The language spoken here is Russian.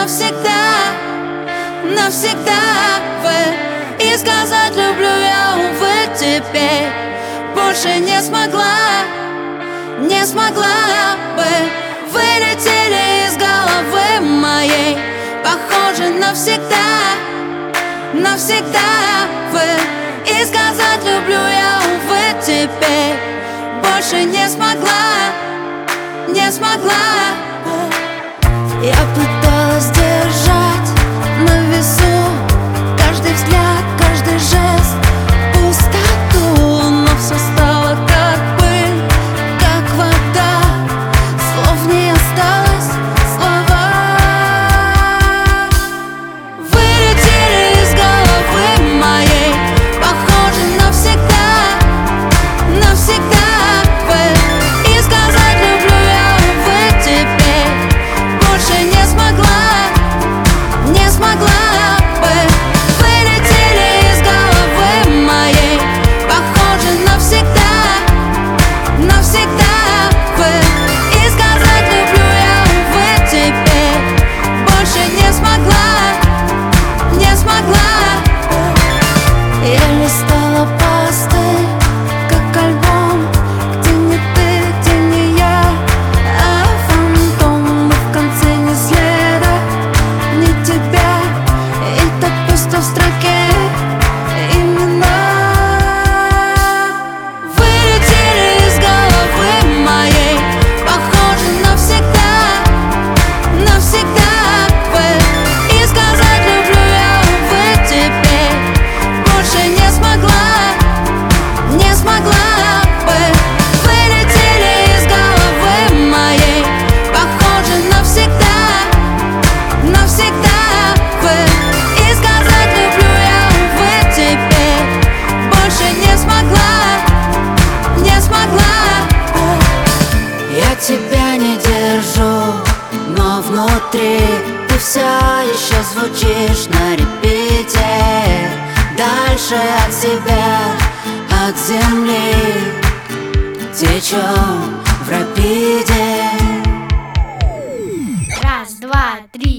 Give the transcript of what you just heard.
навсегда, навсегда, увы. И сказать люблю я, увы, теперь больше не смогла, не смогла бы. Вылетели из головы моей, похоже, навсегда, навсегда, увы. И сказать люблю я, увы, теперь больше не смогла, не смогла. Я пыталась держать на весу каждый взгляд, каждый жест, пустоту, но все стало как пыль, как вода, слов не осталось, слова вылетели из головы моей, похоже, навсегда, навсегда. И сказать люблю я, увы, теперь больше не смогла, не смогла бы. Вылетели из головы моей, похоже, навсегда, навсегда бы. И сказать люблю я, увы, теперь больше не смогла, не смогла. Я листала пастель, как альбом, где не ты, где не я, а фантом, и в конце ни следа, ни тебя. И так пусто в строке имена. Вылетели из головы моей, похоже, навсегда, навсегда, увы. И сказать люблю я, увы, теперь больше не смогла, не смогла бы. Вылетели из головы моей, похоже, навсегда, навсегда, увы. И сказать люблю я, увы, теперь больше не смогла, не смогла. Я тебя не держу, но внутри ты все еще звучишь на репите. Дальше от себя, от земли течем в рапиде. Раз, два, три.